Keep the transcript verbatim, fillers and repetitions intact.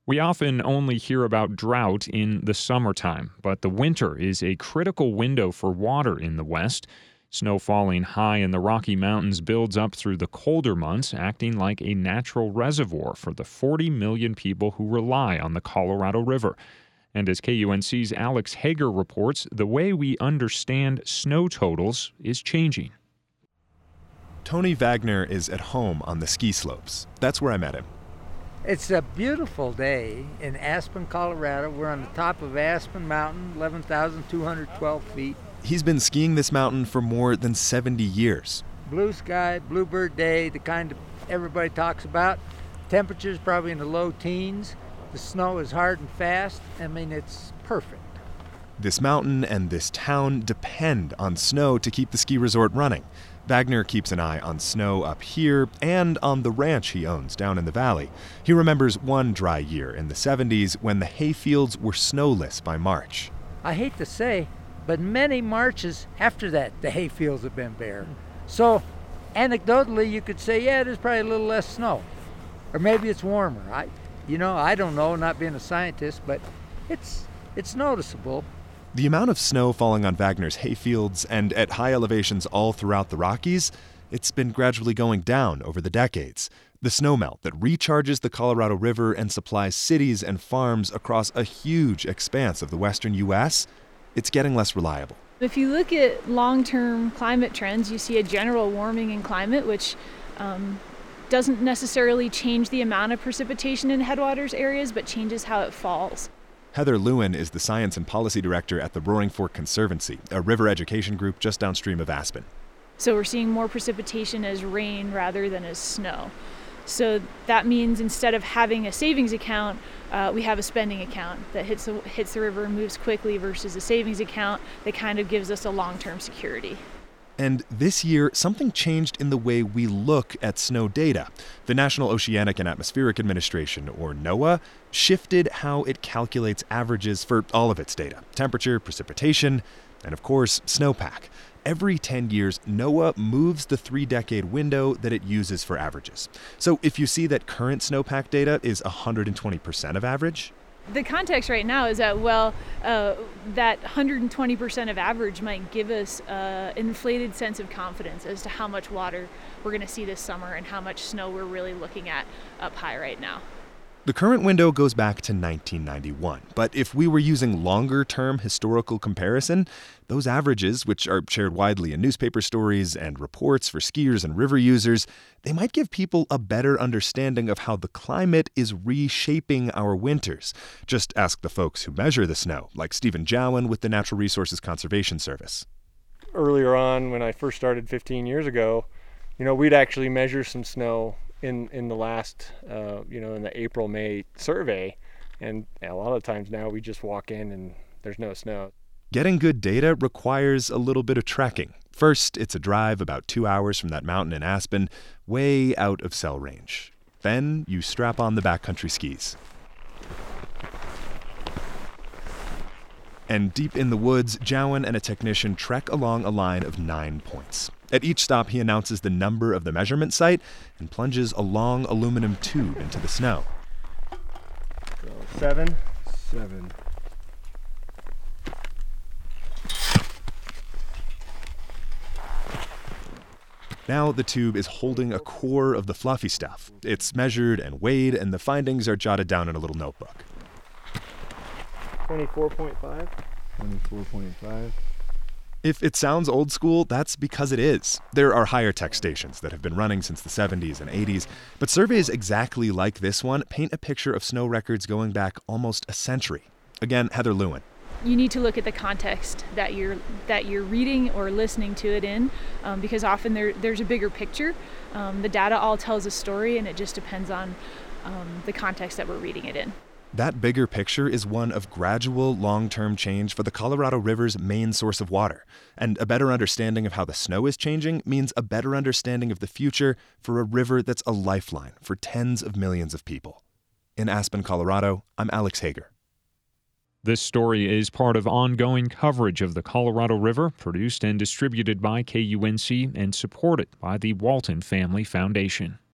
We often only hear about drought in the summertime, but the winter is a critical window for water in the West. Snow falling high in the Rocky Mountains builds up through the colder months, acting like a natural reservoir for the forty million people who rely on the Colorado River. And as K U N C's Alex Hager reports, the way we understand snow totals is changing. Tony Wagner is at home on the ski slopes. That's where I met him. It's a beautiful day in Aspen, Colorado. We're on the top of Aspen Mountain, eleven thousand two hundred twelve feet. He's been skiing this mountain for more than seventy years. Blue sky, bluebird day, the kind of everybody talks about. Temperatures probably in the low teens. The snow is hard and fast. I mean, it's perfect. This mountain and this town depend on snow to keep the ski resort running. Wagner keeps an eye on snow up here and on the ranch he owns down in the valley. He remembers one dry year in the seventies when the hayfields were snowless by March. I hate to say, but many Marches after that, the hayfields have been bare. So, anecdotally, you could say, yeah, there's probably a little less snow. Or maybe it's warmer. I, you know, I don't know, not being a scientist, but it's it's noticeable. The amount of snow falling on Wagner's hayfields and at high elevations all throughout the Rockies, it's been gradually going down over the decades. The snowmelt that recharges the Colorado River and supplies cities and farms across a huge expanse of the western U S, it's getting less reliable. If you look at long-term climate trends, you see a general warming in climate, which um, doesn't necessarily change the amount of precipitation in headwaters areas, but changes how it falls. Heather Lewin is the Science and Policy Director at the Roaring Fork Conservancy, a river education group just downstream of Aspen. So we're seeing more precipitation as rain rather than as snow. So that means instead of having a savings account, uh, we have a spending account that hits the, hits the river and moves quickly versus a savings account that kind of gives us a long-term security. And this year, something changed in the way we look at snow data. The National Oceanic and Atmospheric Administration, or NOAA, shifted how it calculates averages for all of its data: temperature, precipitation, and of course, snowpack. Every ten years, NOAA moves the three-decade window that it uses for averages. So if you see that current snowpack data is one hundred twenty percent of average, the context right now is that, well, uh, that one hundred twenty percent of average might give us uh, an inflated sense of confidence as to how much water we're going to see this summer and how much snow we're really looking at up high right now. The current window goes back to nineteen ninety-one, but if we were using longer-term historical comparison, those averages, which are shared widely in newspaper stories and reports for skiers and river users, they might give people a better understanding of how the climate is reshaping our winters. Just ask the folks who measure the snow, like Stephen Jowen with the Natural Resources Conservation Service. Earlier on, when I first started fifteen years ago, you know, we'd actually measure some snow in in the last uh, you know in the April May survey, and a lot of times now we just walk in and there's no snow. Getting good data requires a little bit of trekking. First, it's a drive about two hours from that mountain in Aspen, way out of cell range. Then you strap on the backcountry skis. And deep in the woods, Jowen and a technician trek along a line of nine points. At each stop, he announces the number of the measurement site and plunges a long aluminum tube into the snow. So seven. Seven. Now the tube is holding a core of the fluffy stuff. It's measured and weighed, and the findings are jotted down in a little notebook. twenty-four point five. twenty-four point five. If it sounds old school, that's because it is. There are higher tech stations that have been running since the seventies and eighties, but surveys exactly like this one paint a picture of snow records going back almost a century. Again, Heather Lewin. You need to look at the context that you're that you're reading or listening to it in, um, because often there there's a bigger picture. Um, the data all tells a story, and it just depends on um, the context that we're reading it in. That bigger picture is one of gradual, long-term change for the Colorado River's main source of water. And a better understanding of how the snow is changing means a better understanding of the future for a river that's a lifeline for tens of millions of people. In Aspen, Colorado, I'm Alex Hager. This story is part of ongoing coverage of the Colorado River, produced and distributed by K U N C and supported by the Walton Family Foundation.